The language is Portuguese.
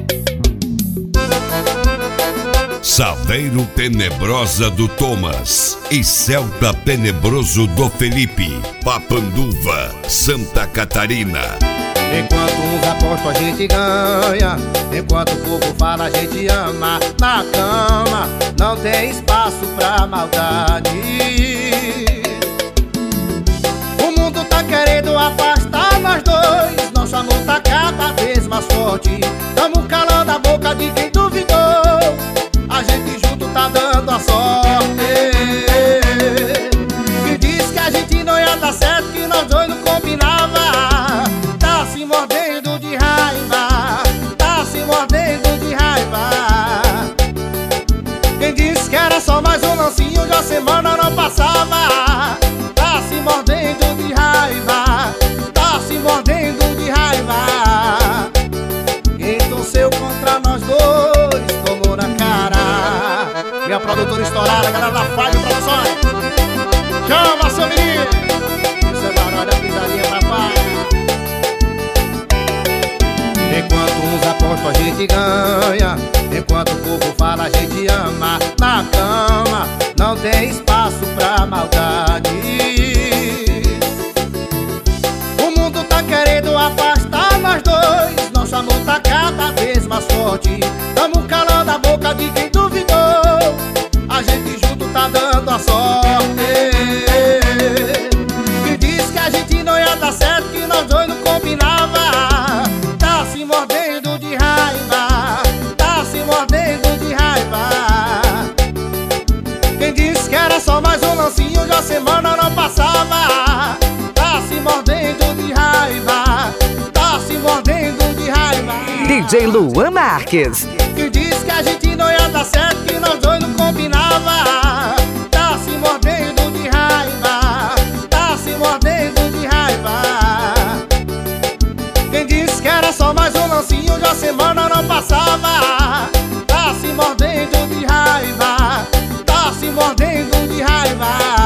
Saveiro Tenebrosa do Thomas e Celta Tenebroso do Felipe, Papanduva, Santa Catarina. Enquanto uns apostam a gente ganha, enquanto o povo fala a gente ama. Na cama não tem espaço pra maldade. O mundo tá querendo afastar nós dois, nosso amor tá cada vez mais forte. Tamo calando a boca de quem duvidou, a gente junto tá dando a sorte. Que diz que a gente não ia dar certo, que nós dois não combinava. Tá se mordendo de raiva, tá se mordendo de raiva. Quem disse que era só mais um lancinho, já semana não passava. Tá se mordendo de raiva, tá se mordendo de raiva. Quem torceu contra nós dois tomou na cara. Minha produtora estourada, galera da Fábio Produções. Chama, seu menino. Isso é barulho, a pisadinha, papai. Enquanto uns apostam a gente ganha, enquanto o povo fala a gente ama. Na cama não tem espaço pra maldade. O mundo tá querendo afastar nós dois, nosso amor tá cada vez mais forte. Tamo calando a boca de quem duvidou, a gente junto tá dando a sorte. Que diz que a gente não ia dar certo, que nós dois não combinava. Tá se mordendo de raiva, tá se mordendo de raiva. Quem disse que era só mais um lancinho, já semana não passava. Tá se mordendo de raiva, tá se mordendo de raiva. DJ Luan Marques. Que diz que a gente não ia dar certo, que nós dois não combinava. Tá se mordendo de raiva, tá se mordendo de raiva. Quem disse que era só mais um lancinho, já semana não passava. Tá se mordendo de raiva, tá se mordendo de raiva.